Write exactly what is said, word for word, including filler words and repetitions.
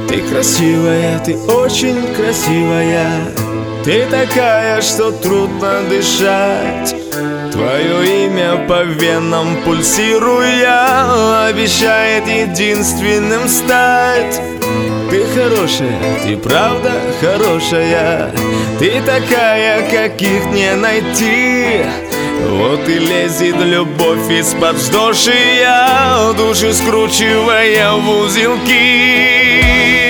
Ты красивая, ты очень красивая. Ты такая, что трудно дышать. Твое имя по венам пульсируя обещает единственным стать. Ты хорошая, ты правда хорошая. Ты такая, каких не найти. Вот и лезет любовь из-под вздошия, души скручивая в узелки.